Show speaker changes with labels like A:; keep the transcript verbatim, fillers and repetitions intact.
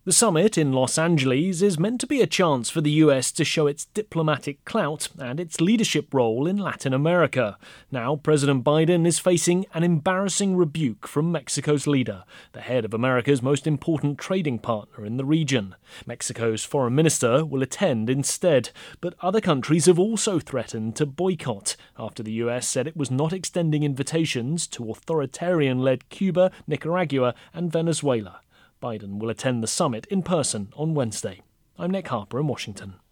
A: The summit in Los Angeles is meant to be a chance for the U S to show its diplomatic clout and its leadership role in Latin America. Now, President Biden is facing an embarrassing rebuke from Mexico's leader, the head of America's most important trading partner in the region. Mexico's foreign minister will attend instead, but other countries have also threatened to boycott after the U S said it was not extending invitations to authoritarian-led Cuba, Nicaragua and Venezuela. Biden will attend the summit in person on Wednesday. I'm Nick Harper in Washington.